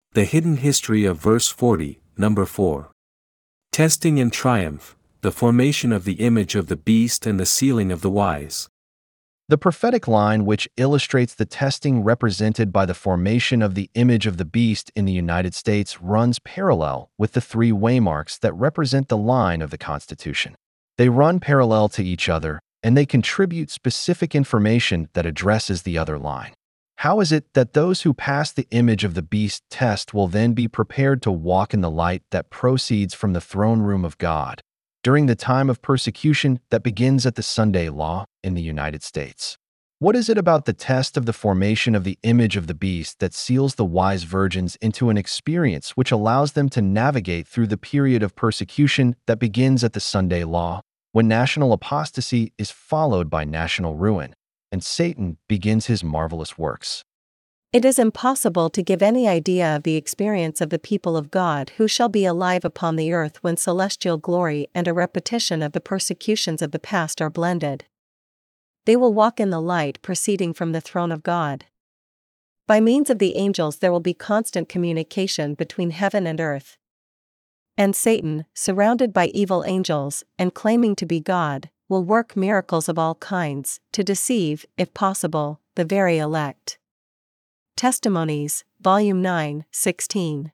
The hidden history of verse 40, number 4. Testing and triumph, the formation of the image of the beast and the sealing of the wise. The prophetic line which illustrates the testing represented by the formation of the image of the beast in the United States runs parallel with the three waymarks that represent the line of the Constitution. They run parallel to each other, and they contribute specific information that addresses the other line. How is it that those who pass the image of the beast test will then be prepared to walk in the light that proceeds from the throne room of God during the time of persecution that begins at the Sunday Law in the United States? What is it about the test of the formation of the image of the beast that seals the wise virgins into an experience which allows them to navigate through the period of persecution that begins at the Sunday Law, when national apostasy is followed by national ruin, and Satan begins his marvelous works? It is impossible to give any idea of the experience of the people of God who shall be alive upon the earth when celestial glory and a repetition of the persecutions of the past are blended. They will walk in the light proceeding from the throne of God. By means of the angels there will be constant communication between heaven and earth. And Satan, surrounded by evil angels and claiming to be God, will work miracles of all kinds to deceive, if possible, the very elect. Testimonies, Volume 9, 16.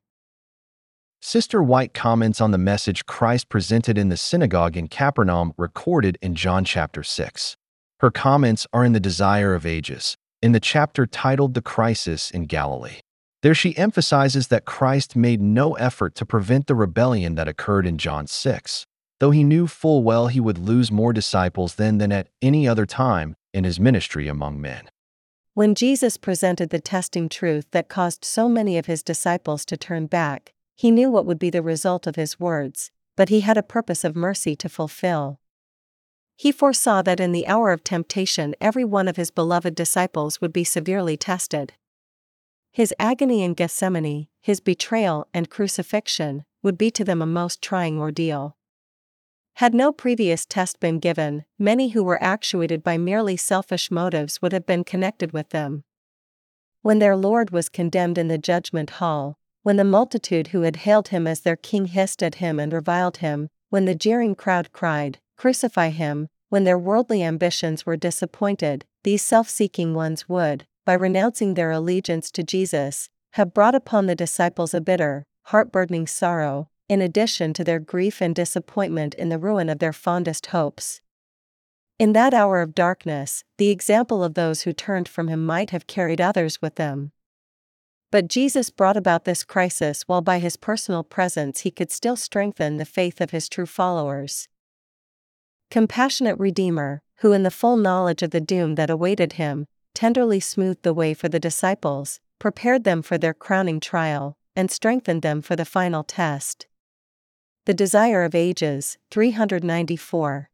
Sister White comments on the message Christ presented in the synagogue in Capernaum recorded in John chapter 6. Her comments are in The Desire of Ages, in the chapter titled The Crisis in Galilee. There she emphasizes that Christ made no effort to prevent the rebellion that occurred in John 6, though he knew full well he would lose more disciples then than at any other time in his ministry among men. When Jesus presented the testing truth that caused so many of his disciples to turn back, he knew what would be the result of his words, but he had a purpose of mercy to fulfill. He foresaw that in the hour of temptation every one of his beloved disciples would be severely tested. His agony in Gethsemane, his betrayal and crucifixion, would be to them a most trying ordeal. Had no previous test been given, many who were actuated by merely selfish motives would have been connected with them. When their Lord was condemned in the judgment hall, when the multitude who had hailed him as their king hissed at him and reviled him, when the jeering crowd cried, "Crucify him," when their worldly ambitions were disappointed, these self-seeking ones would, by renouncing their allegiance to Jesus, have brought upon the disciples a bitter, heart-burdening sorrow, in addition to their grief and disappointment in the ruin of their fondest hopes. In that hour of darkness, the example of those who turned from him might have carried others with them. But Jesus brought about this crisis while by his personal presence he could still strengthen the faith of his true followers. Compassionate Redeemer, who in the full knowledge of the doom that awaited him, tenderly smoothed the way for the disciples, prepared them for their crowning trial, and strengthened them for the final test. The Desire of Ages, 394.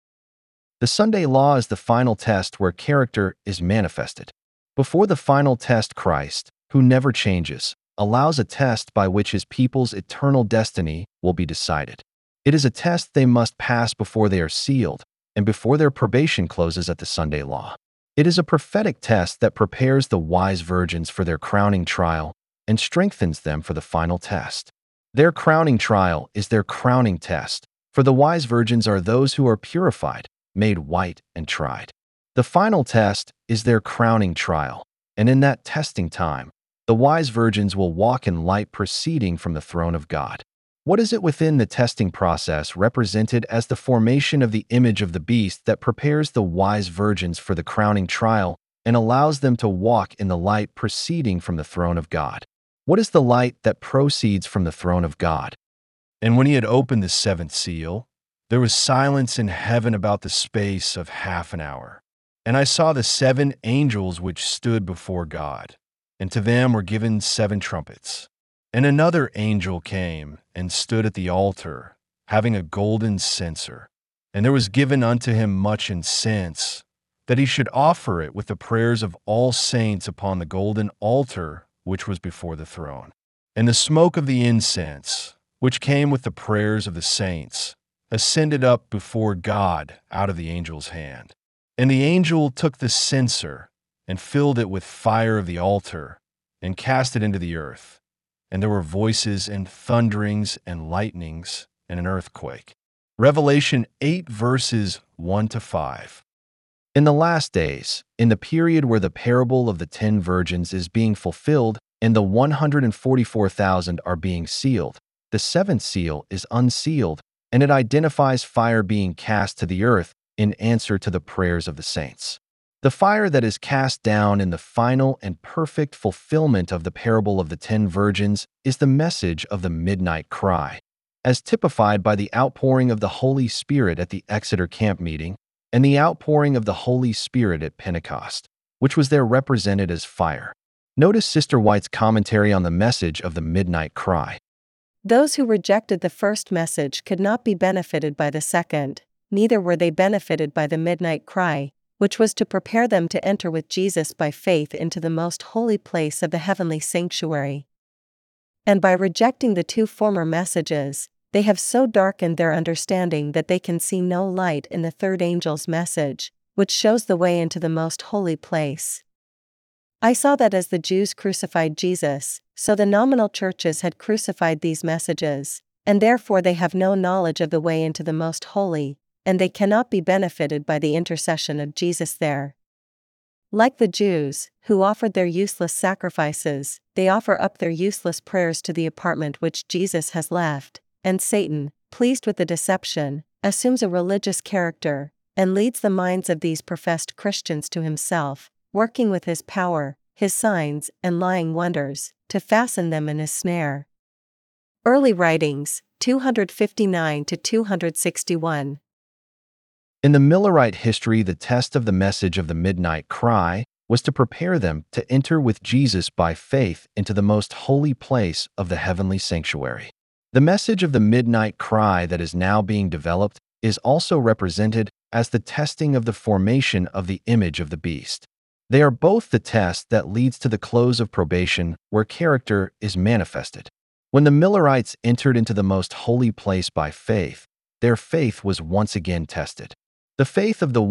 The Sunday Law is the final test where character is manifested. Before the final test, Christ, who never changes, allows a test by which his people's eternal destiny will be decided. It is a test they must pass before they are sealed, and before their probation closes at the Sunday Law. It is a prophetic test that prepares the wise virgins for their crowning trial and strengthens them for the final test. Their crowning trial is their crowning test, for the wise virgins are those who are purified, made white, and tried. The final test is their crowning trial, and in that testing time, the wise virgins will walk in light proceeding from the throne of God. What is it within the testing process represented as the formation of the image of the beast that prepares the wise virgins for the crowning trial and allows them to walk in the light proceeding from the throne of God? What is the light that proceeds from the throne of God? And when he had opened the seventh seal, there was silence in heaven about the space of half an hour. And I saw the 7 angels which stood before God, and to them were given 7 trumpets. And another angel came and stood at the altar, having a golden censer. And there was given unto him much incense, that he should offer it with the prayers of all saints upon the golden altar which was before the throne. And the smoke of the incense, which came with the prayers of the saints, ascended up before God out of the angel's hand. And the angel took the censer and filled it with fire of the altar and cast it into the earth. and there were voices and thunderings and lightnings and an earthquake. Revelation 8 verses 1 to 5. In the last days, in the period where the parable of the 10 virgins is being fulfilled and the 144,000 are being sealed, the seventh seal is unsealed, and it identifies fire being cast to the earth in answer to the prayers of the saints. The fire that is cast down in the final and perfect fulfillment of the parable of the 10 virgins is the message of the midnight cry, as typified by the outpouring of the Holy Spirit at the Exeter camp meeting and the outpouring of the Holy Spirit at Pentecost, which was there represented as fire. Notice Sister White's commentary on the message of the midnight cry. Those who rejected the first message could not be benefited by the second, neither were they benefited by the midnight cry, which was to prepare them to enter with Jesus by faith into the most holy place of the heavenly sanctuary. And by rejecting the two former messages, they have so darkened their understanding that they can see no light in the third angel's message, which shows the way into the most holy place. I saw that as the Jews crucified Jesus, so the nominal churches had crucified these messages, and therefore they have no knowledge of the way into the most holy, and they cannot be benefited by the intercession of Jesus there. Like the Jews, who offered their useless sacrifices, they offer up their useless prayers to the apartment which Jesus has left, and Satan, pleased with the deception, assumes a religious character, and leads the minds of these professed Christians to himself, working with his power, his signs, and lying wonders, to fasten them in his snare. Early Writings, 259 to 261. In the Millerite history, the test of the message of the midnight cry was to prepare them to enter with Jesus by faith into the most holy place of the heavenly sanctuary. The message of the midnight cry that is now being developed is also represented as the testing of the formation of the image of the beast. They are both the test that leads to the close of probation where character is manifested. When the Millerites entered into the most holy place by faith, their faith was once again tested. The faith of the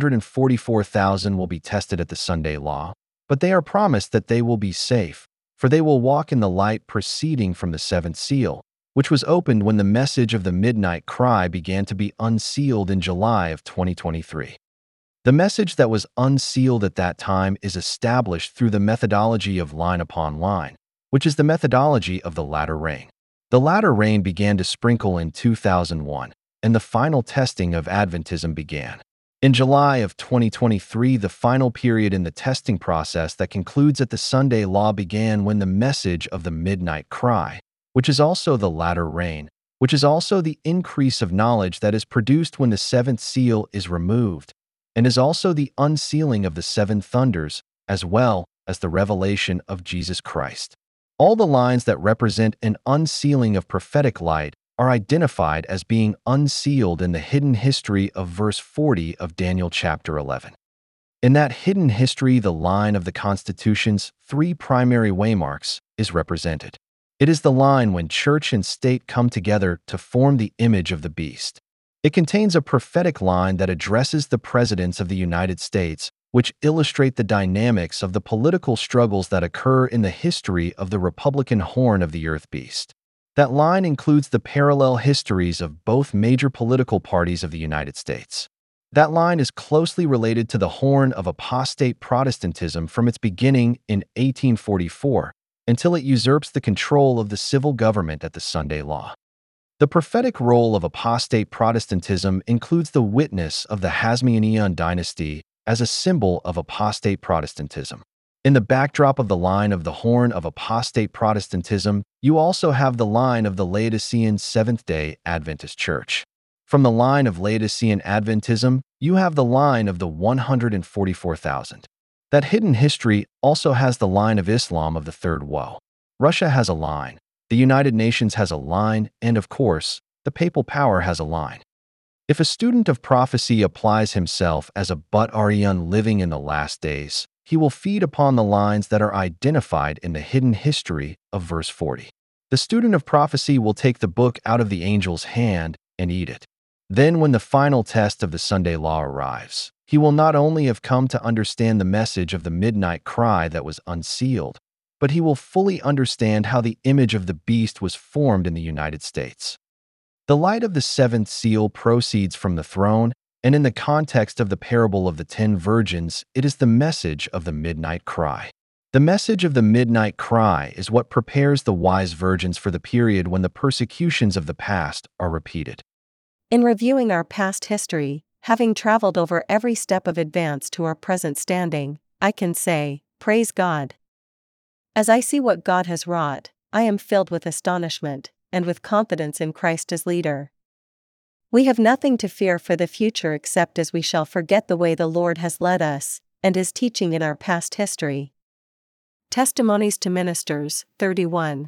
144,000 will be tested at the Sunday law, but they are promised that they will be safe, for they will walk in the light proceeding from the seventh seal, which was opened when the message of the midnight cry began to be unsealed in July of 2023. The message that was unsealed at that time is established through the methodology of line upon line, which is the methodology of the latter rain. The latter rain began to sprinkle in 2001, and the final testing of Adventism began. In July of 2023, the final period in the testing process that concludes at the Sunday law began when the message of the midnight cry, which is also the latter rain, which is also the increase of knowledge that is produced when the seventh seal is removed, and is also the unsealing of the seven thunders, as well as the revelation of Jesus Christ. All the lines that represent an unsealing of prophetic light are identified as being unsealed in the hidden history of verse 40 of Daniel chapter 11. In that hidden history, the line of the Constitution's three primary waymarks is represented. It is the line when church and state come together to form the image of the beast. It contains a prophetic line that addresses the presidents of the United States, which illustrate the dynamics of the political struggles that occur in the history of the Republican horn of the earth beast. That line includes the parallel histories of both major political parties of the United States. That line is closely related to the horn of apostate Protestantism from its beginning in 1844 until it usurps the control of the civil government at the Sunday law. The prophetic role of apostate Protestantism includes the witness of the Hasmonean dynasty as a symbol of apostate Protestantism. In the backdrop of the line of the horn of apostate Protestantism, you also have the line of the Laodicean Seventh-day Adventist Church. From the line of Laodicean Adventism, you have the line of the 144,000. That hidden history also has the line of Islam of the third woe. Russia has a line, the United Nations has a line, and of course, the papal power has a line. If a student of prophecy applies himself as a but-Aryan living in the last days, he will feed upon the lines that are identified in the hidden history of verse 40. The student of prophecy will take the book out of the angel's hand and eat it. Then when the final test of the Sunday law arrives, he will not only have come to understand the message of the midnight cry that was unsealed, but he will fully understand how the image of the beast was formed in the United States. The light of the seventh seal proceeds from the throne, and in the context of the parable of the 10 virgins, it is the message of the midnight cry. The message of the midnight cry is what prepares the wise virgins for the period when the persecutions of the past are repeated. In reviewing our past history, having traveled over every step of advance to our present standing, I can say, praise God. As I see what God has wrought, I am filled with astonishment, and with confidence in Christ as leader. We have nothing to fear for the future except as we shall forget the way the Lord has led us, and His teaching in our past history. Testimonies to Ministers, 31.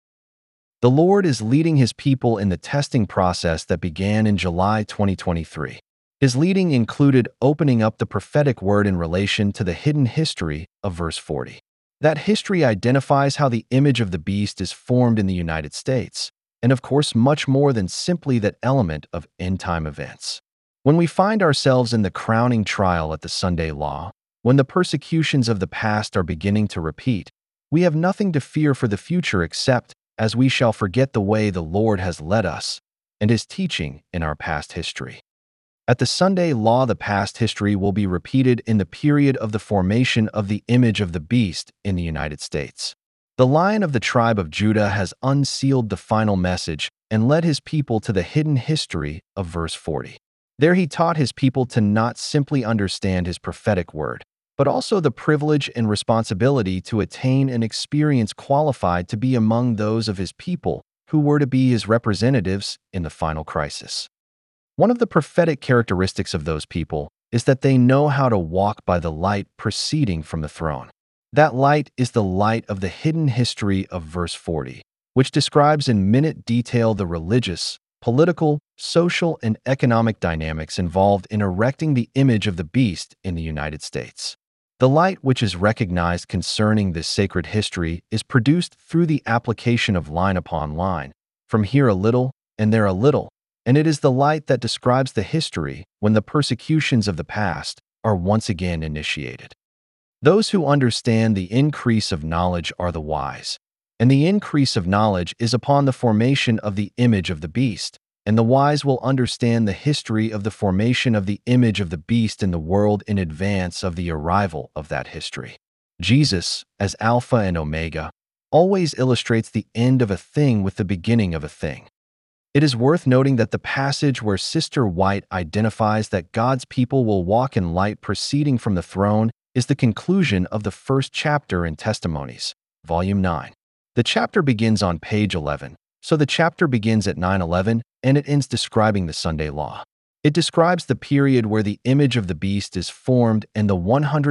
The Lord is leading His people in the testing process that began in July 2023. His leading included opening up the prophetic word in relation to the hidden history of verse 40. That history identifies how the image of the beast is formed in the United States, and of course much more than simply that element of end-time events. When we find ourselves in the crowning trial at the Sunday Law, when the persecutions of the past are beginning to repeat, we have nothing to fear for the future except as we shall forget the way the Lord has led us and His teaching in our past history. At the Sunday Law, the past history will be repeated in the period of the formation of the image of the beast in the United States. The Lion of the tribe of Judah has unsealed the final message and led His people to the hidden history of verse 40. There He taught His people to not simply understand His prophetic word, but also the privilege and responsibility to attain an experience qualified to be among those of His people who were to be His representatives in the final crisis. One of the prophetic characteristics of those people is that they know how to walk by the light proceeding from the throne. That light is the light of the hidden history of verse 40, which describes in minute detail the religious, political, social, and economic dynamics involved in erecting the image of the beast in the United States. The light which is recognized concerning this sacred history is produced through the application of line upon line, from here a little and there a little, and it is the light that describes the history when the persecutions of the past are once again initiated. Those who understand the increase of knowledge are the wise, and the increase of knowledge is upon the formation of the image of the beast, and the wise will understand the history of the formation of the image of the beast in the world in advance of the arrival of that history. Jesus, as Alpha and Omega, always illustrates the end of a thing with the beginning of a thing. It is worth noting that the passage where Sister White identifies that God's people will walk in light proceeding from the throne is the conclusion of the first chapter in Testimonies, Volume 9. The chapter begins on page 11, so the chapter begins at 9:11 and it ends describing the Sunday Law. It describes the period where the image of the beast is formed and the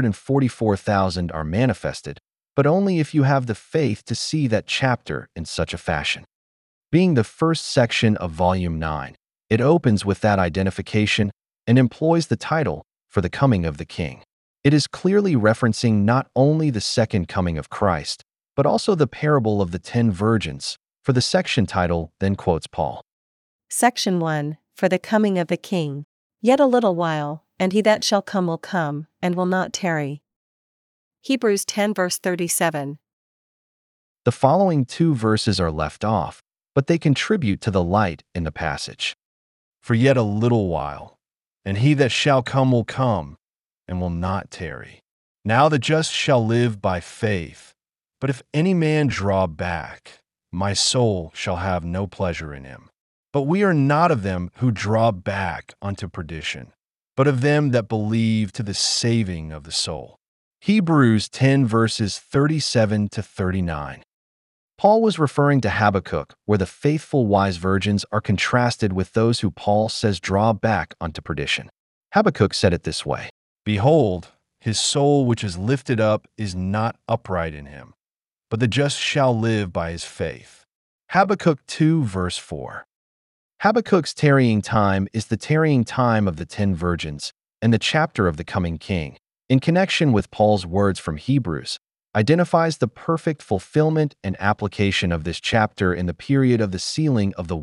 144,000 are manifested, but only if you have the faith to see that chapter in such a fashion. Being the first section of Volume 9, it opens with that identification and employs the title, For the Coming of the King. It is clearly referencing not only the second coming of Christ, but also the parable of the 10 virgins, for the section title then quotes Paul. Section 1, For the Coming of the King. Yet a little while, and He that shall come will come, and will not tarry. Hebrews 10 verse 37. The following 2 verses are left off, but they contribute to the light in the passage. For yet a little while, and He that shall come will come, and will not tarry. Now the just shall live by faith. But if any man draw back, my soul shall have no pleasure in him. But we are not of them who draw back unto perdition, but of them that believe to the saving of the soul. Hebrews 10 verses 37 to 39. Paul was referring to Habakkuk, where the faithful wise virgins are contrasted with those who Paul says draw back unto perdition. Habakkuk said it this way, Behold, his soul which is lifted up is not upright in him, but the just shall live by his faith. Habakkuk 2 verse 4. Habakkuk's tarrying time is the tarrying time of the 10 virgins and the chapter of the coming king, in connection with Paul's words from Hebrews, identifies the perfect fulfillment and application of this chapter in the period of the sealing of the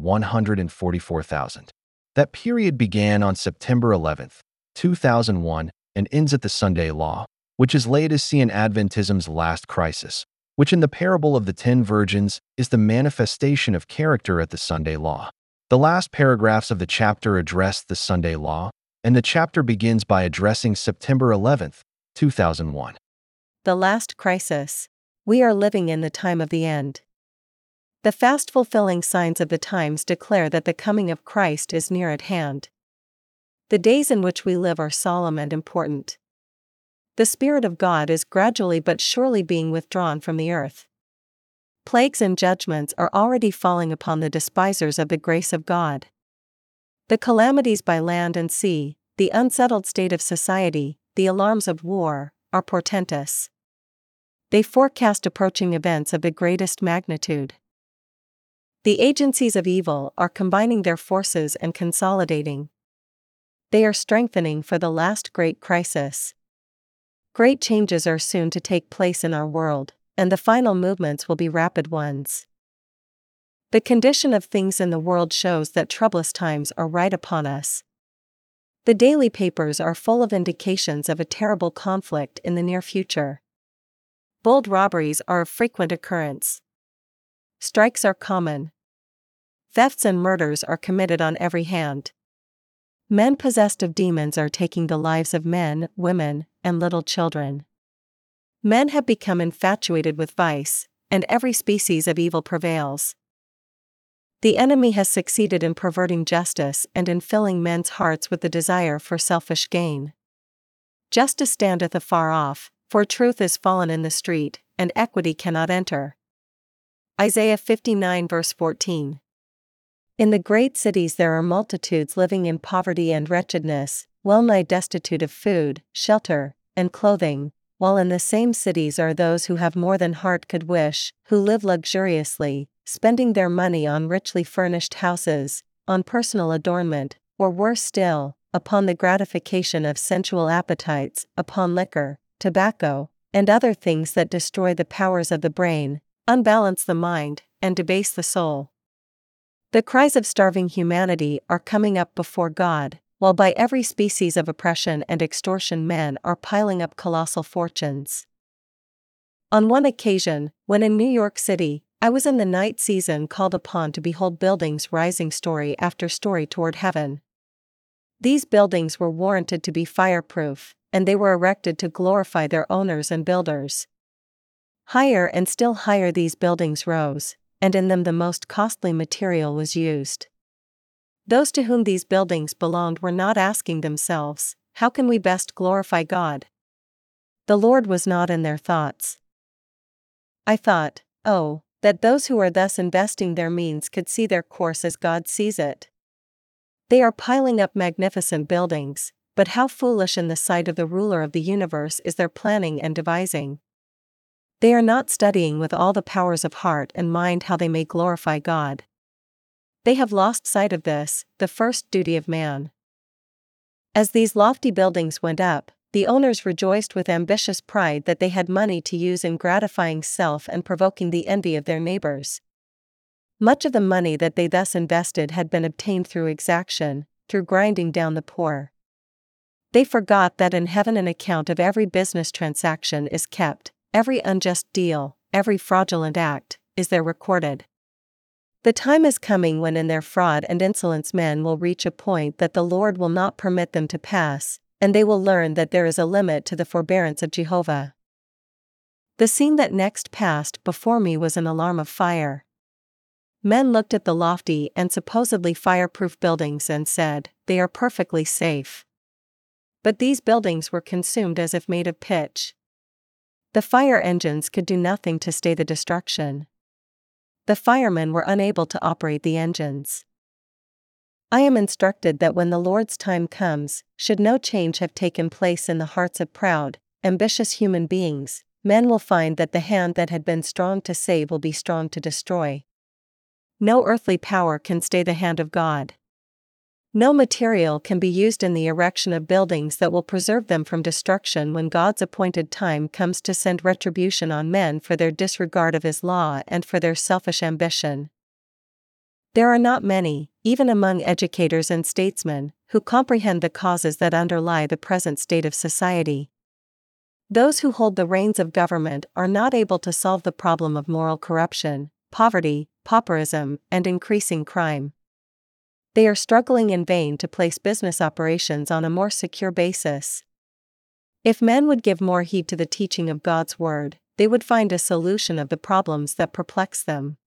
144,000. That period began on September 11th, 2001, and ends at the Sunday Law, which is laid as see in Adventism's last crisis, which in the parable of the 10 virgins is the manifestation of character at the Sunday law. The last paragraphs of the chapter address the Sunday law, and the chapter begins by addressing September 11th, 2001. The last crisis. We are living in the time of the end. The fast fulfilling signs of the times declare that the coming of Christ is near at hand. The days in which we live are solemn and important. The Spirit of God is gradually but surely being withdrawn from the earth. Plagues and judgments are already falling upon the despisers of the grace of God. The calamities by land and sea, the unsettled state of society, the alarms of war, are portentous. They forecast approaching events of the greatest magnitude. The agencies of evil are combining their forces and consolidating. They are strengthening for the last great crisis. Great changes are soon to take place in our world, and the final movements will be rapid ones. The condition of things in the world shows that troublous times are right upon us. The daily papers are full of indications of a terrible conflict in the near future. Bold robberies are of frequent occurrence. Strikes are common. Thefts and murders are committed on every hand. Men possessed of demons are taking the lives of men, women, and little children. Men have become infatuated with vice, and every species of evil prevails. The enemy has succeeded in perverting justice and in filling men's hearts with the desire for selfish gain. Justice standeth afar off, for truth is fallen in the street, and equity cannot enter. Isaiah 59 verse 14. In the great cities there are multitudes living in poverty and wretchedness, well nigh destitute of food, shelter, and clothing, while in the same cities are those who have more than heart could wish, who live luxuriously, spending their money on richly furnished houses, on personal adornment, or worse still, upon the gratification of sensual appetites, upon liquor, tobacco, and other things that destroy the powers of the brain, unbalance the mind, and debase the soul. The cries of starving humanity are coming up before God, while by every species of oppression and extortion men are piling up colossal fortunes. On one occasion, when in New York City, I was in the night season called upon to behold buildings rising story after story toward heaven. These buildings were warranted to be fireproof, and they were erected to glorify their owners and builders. Higher and still higher these buildings rose, and in them the most costly material was used. Those to whom these buildings belonged were not asking themselves, how can we best glorify God? The Lord was not in their thoughts. I thought, oh, that those who are thus investing their means could see their course as God sees it. They are piling up magnificent buildings, but how foolish in the sight of the ruler of the universe is their planning and devising. They are not studying with all the powers of heart and mind how they may glorify God. They have lost sight of this, the first duty of man. As these lofty buildings went up, the owners rejoiced with ambitious pride that they had money to use in gratifying self and provoking the envy of their neighbors. Much of the money that they thus invested had been obtained through exaction, through grinding down the poor. They forgot that in heaven an account of every business transaction is kept. Every unjust deal, every fraudulent act, is there recorded. The time is coming when in their fraud and insolence men will reach a point that the Lord will not permit them to pass, and they will learn that there is a limit to the forbearance of Jehovah. The scene that next passed before me was an alarm of fire. Men looked at the lofty and supposedly fireproof buildings and said, they are perfectly safe. But these buildings were consumed as if made of pitch. The fire engines could do nothing to stay the destruction. The firemen were unable to operate the engines. I am instructed that when the Lord's time comes, should no change have taken place in the hearts of proud, ambitious human beings, men will find that the hand that had been strong to save will be strong to destroy. No earthly power can stay the hand of God. No material can be used in the erection of buildings that will preserve them from destruction when God's appointed time comes to send retribution on men for their disregard of His law and for their selfish ambition. There are not many, even among educators and statesmen, who comprehend the causes that underlie the present state of society. Those who hold the reins of government are not able to solve the problem of moral corruption, poverty, pauperism, and increasing crime. They are struggling in vain to place business operations on a more secure basis. If men would give more heed to the teaching of God's Word, they would find a solution of the problems that perplex them.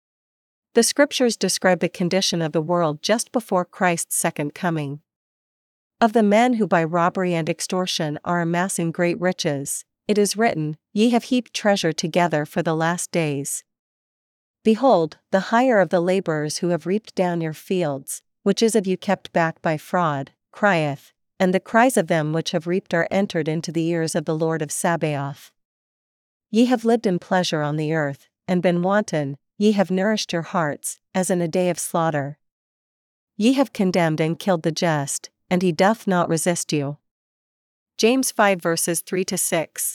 The Scriptures describe the condition of the world just before Christ's second coming. Of the men who by robbery and extortion are amassing great riches, it is written, "Ye have heaped treasure together for the last days. Behold, the hire of the laborers who have reaped down your fields, which is of you kept back by fraud, crieth, and the cries of them which have reaped are entered into the ears of the Lord of Sabaoth. Ye have lived in pleasure on the earth, and been wanton, ye have nourished your hearts, as in a day of slaughter. Ye have condemned and killed the just, and he doth not resist you." James 5 verses 3-6.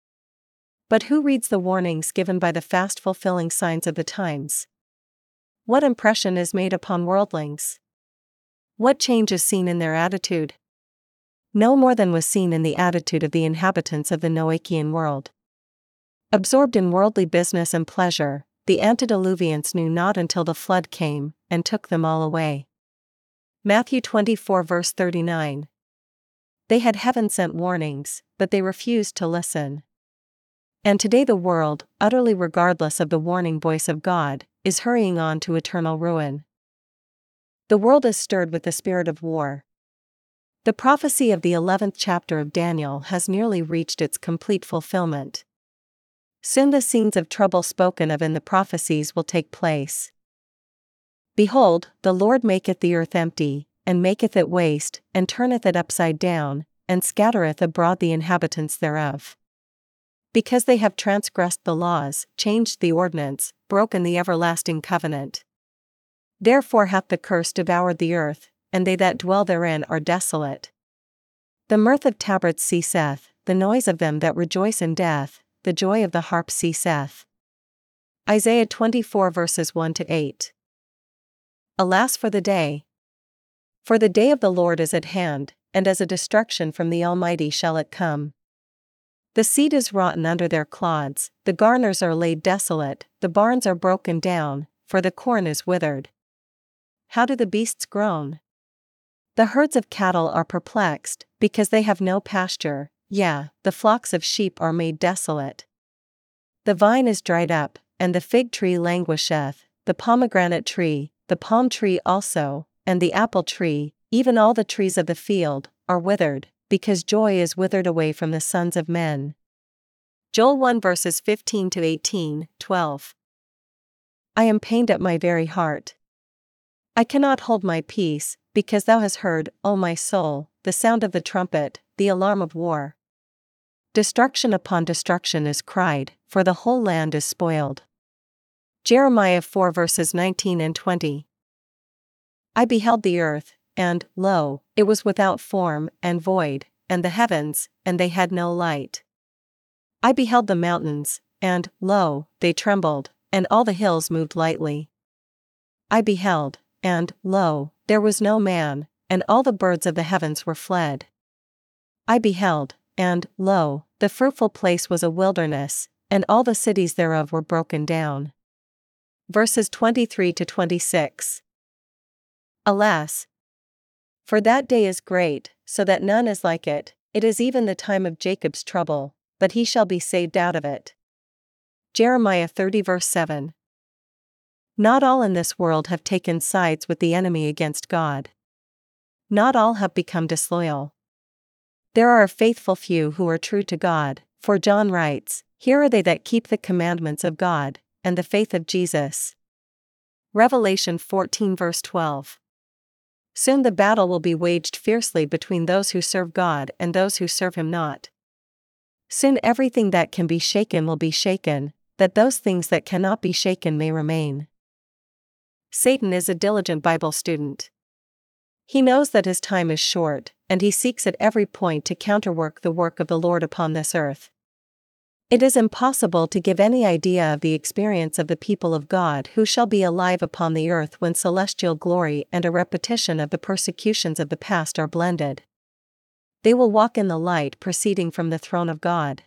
But who reads the warnings given by the fast fulfilling signs of the times? What impression is made upon worldlings? What change is seen in their attitude? No more than was seen in the attitude of the inhabitants of the Noachian world. Absorbed in worldly business and pleasure, the antediluvians knew not until the flood came, and took them all away. Matthew 24 verse 39. They had heaven-sent warnings, but they refused to listen. And today the world, utterly regardless of the warning voice of God, is hurrying on to eternal ruin. The world is stirred with the spirit of war. The prophecy of the 11th chapter of Daniel has nearly reached its complete fulfillment. Soon the scenes of trouble spoken of in the prophecies will take place. Behold, the Lord maketh the earth empty, and maketh it waste, and turneth it upside down, and scattereth abroad the inhabitants thereof. Because they have transgressed the laws, changed the ordinance, broken the everlasting covenant. Therefore hath the curse devoured the earth, and they that dwell therein are desolate. The mirth of tabrets ceaseth, the noise of them that rejoice in death, the joy of the harp ceaseth. Isaiah 24 verses 1-8. Alas for the day! For the day of the Lord is at hand, and as a destruction from the Almighty shall it come. The seed is rotten under their clods, the garners are laid desolate, the barns are broken down, for the corn is withered. How do the beasts groan? The herds of cattle are perplexed, because they have no pasture, yea, the flocks of sheep are made desolate. The vine is dried up, and the fig tree languisheth, the pomegranate tree, the palm tree also, and the apple tree, even all the trees of the field, are withered, because joy is withered away from the sons of men. Joel 1 verses 15-18, 12. I am pained at my very heart. I cannot hold my peace, because thou hast heard, O my soul, the sound of the trumpet, the alarm of war. Destruction upon destruction is cried, for the whole land is spoiled. Jeremiah 4 verses 19-20. I beheld the earth, and, lo, it was without form, and void, and the heavens, and they had no light. I beheld the mountains, and, lo, they trembled, and all the hills moved lightly. I beheld, and, lo, there was no man, and all the birds of the heavens were fled. I beheld, and, lo, the fruitful place was a wilderness, and all the cities thereof were broken down. Verses 23-26. Alas! For that day is great, so that none is like it, it is even the time of Jacob's trouble, but he shall be saved out of it. Jeremiah 30 verse 7. Not all in this world have taken sides with the enemy against God. Not all have become disloyal. There are a faithful few who are true to God, for John writes, "Here are they that keep the commandments of God, and the faith of Jesus." Revelation 14 verse 12. Soon the battle will be waged fiercely between those who serve God and those who serve Him not. Soon everything that can be shaken will be shaken, that those things that cannot be shaken may remain. Satan is a diligent Bible student. He knows that his time is short, and he seeks at every point to counterwork the work of the Lord upon this earth. It is impossible to give any idea of the experience of the people of God who shall be alive upon the earth when celestial glory and a repetition of the persecutions of the past are blended. They will walk in the light proceeding from the throne of God.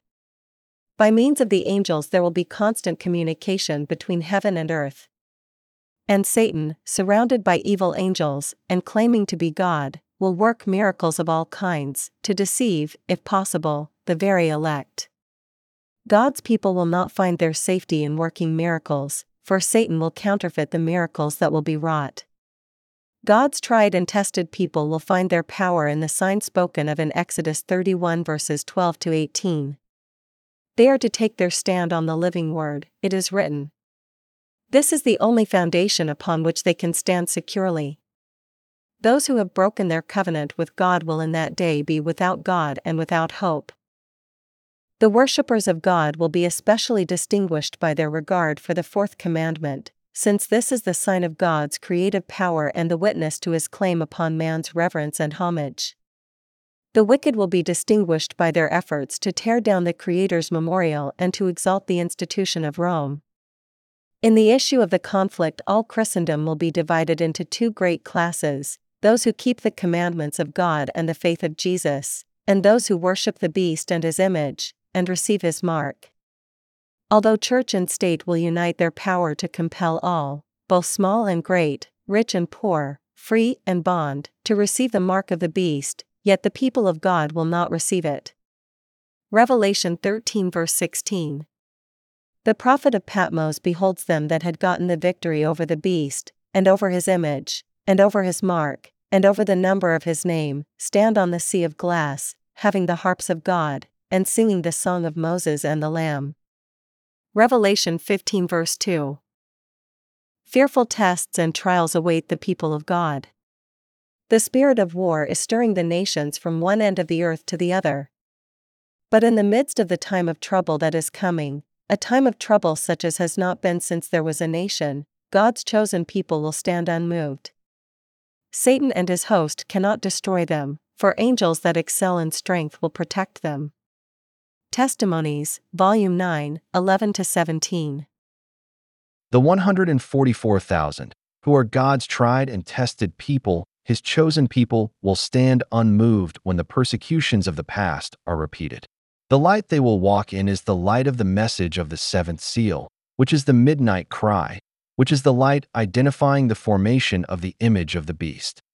By means of the angels there will be constant communication between heaven and earth. And Satan, surrounded by evil angels, and claiming to be God, will work miracles of all kinds, to deceive, if possible, the very elect. God's people will not find their safety in working miracles, for Satan will counterfeit the miracles that will be wrought. God's tried and tested people will find their power in the sign spoken of in Exodus 31 verses 12 to 18. They are to take their stand on the living word, it is written. This is the only foundation upon which they can stand securely. Those who have broken their covenant with God will in that day be without God and without hope. The worshippers of God will be especially distinguished by their regard for the fourth commandment, since this is the sign of God's creative power and the witness to his claim upon man's reverence and homage. The wicked will be distinguished by their efforts to tear down the Creator's memorial and to exalt the institution of Rome. In the issue of the conflict, all Christendom will be divided into two great classes, those who keep the commandments of God and the faith of Jesus, and those who worship the beast and his image, and receive his mark. Although church and state will unite their power to compel all, both small and great, rich and poor, free and bond, to receive the mark of the beast, yet the people of God will not receive it. Revelation 13 verse 16. The prophet of Patmos beholds them that had gotten the victory over the beast, and over his image, and over his mark, and over the number of his name, stand on the sea of glass, having the harps of God, and singing the song of Moses and the Lamb. Revelation 15 verse 2. Fearful tests and trials await the people of God. The spirit of war is stirring the nations from one end of the earth to the other. But in the midst of the time of trouble that is coming, a time of trouble such as has not been since there was a nation, God's chosen people will stand unmoved. Satan and his host cannot destroy them, for angels that excel in strength will protect them. Testimonies, Volume 9, 11-17. The 144,000, who are God's tried and tested people, his chosen people, will stand unmoved when the persecutions of the past are repeated. The light they will walk in is the light of the message of the seventh seal, which is the midnight cry, which is the light identifying the formation of the image of the beast.